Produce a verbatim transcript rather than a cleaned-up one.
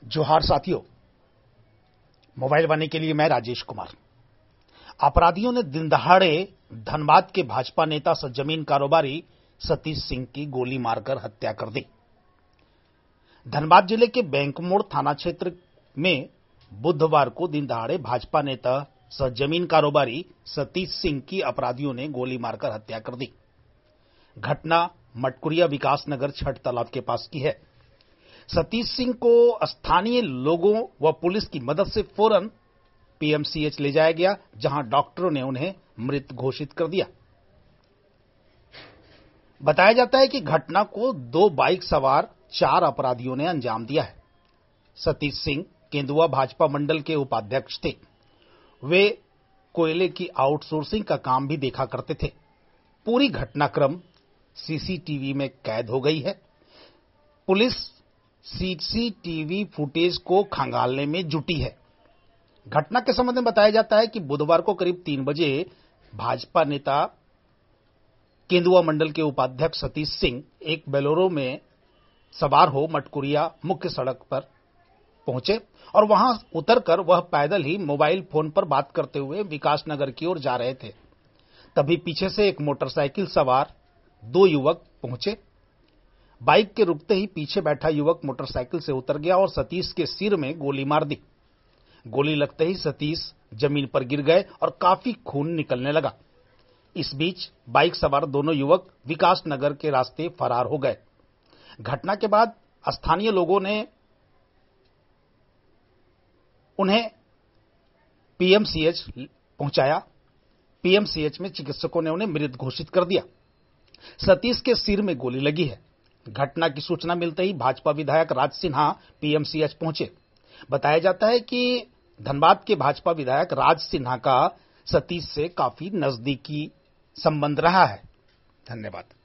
जोहार साथियों, मोबाइल वाणी के लिए मैं राजेश कुमार। अपराधियों ने दिन दहाड़े धनबाद के भाजपा नेता सह जमीन कारोबारी सतीश सिंह की गोली मारकर हत्या कर दी। धनबाद जिले के बैंक मोड़ थाना क्षेत्र में बुधवार को दिन दहाड़े भाजपा नेता सह जमीन कारोबारी सतीश सिंह की अपराधियों ने गोली मारकर हत्या कर दी। घटना मटकुरिया विकास नगर छठ तालाब के पास की है। सतीश सिंह को स्थानीय लोगों व पुलिस की मदद से फौरन पीएमसीएच ले जाया गया, जहां डॉक्टरों ने उन्हें मृत घोषित कर दिया। बताया जाता है कि घटना को दो बाइक सवार चार अपराधियों ने अंजाम दिया है। सतीश सिंह केंदुआ भाजपा मंडल के उपाध्यक्ष थे। वे कोयले की आउटसोर्सिंग का काम भी देखा करते थे। पूरी घटनाक्रम सीसीटीवी में कैद हो गई है। पुलिस सीसीटीवी फुटेज को खंगालने में जुटी है। घटना के संबंध में बताया जाता है कि बुधवार को करीब तीन बजे भाजपा नेता केंदुआ मंडल के उपाध्यक्ष सतीश सिंह एक बोलेरो में सवार हो मटकुरिया मुख्य सड़क पर पहुंचे और वहां उतरकर वह पैदल ही मोबाइल फोन पर बात करते हुए विकास नगर की ओर जा रहे थे। तभी पीछे से एक मोटरसाइकिल सवार दो युवक पहुंचे। बाइक के रुकते ही पीछे बैठा युवक मोटरसाइकिल से उतर गया और सतीश के सिर में गोली मार दी। गोली लगते ही सतीश जमीन पर गिर गए और काफी खून निकलने लगा। इस बीच बाइक सवार दोनों युवक विकास नगर के रास्ते फरार हो गए। घटना के बाद स्थानीय लोगों ने उन्हें पीएमसीएच पहुंचाया। पीएमसीएच में चिकित्सकों ने उन्हें मृत घोषित कर दिया। सतीश के सिर में गोली लगी है। घटना की सूचना मिलते ही भाजपा विधायक राज सिन्हा पीएमसीएच पहुंचे। बताया जाता है कि धनबाद के भाजपा विधायक राज सिन्हा का सतीश से काफी नजदीकी संबंध रहा है। धन्यवाद।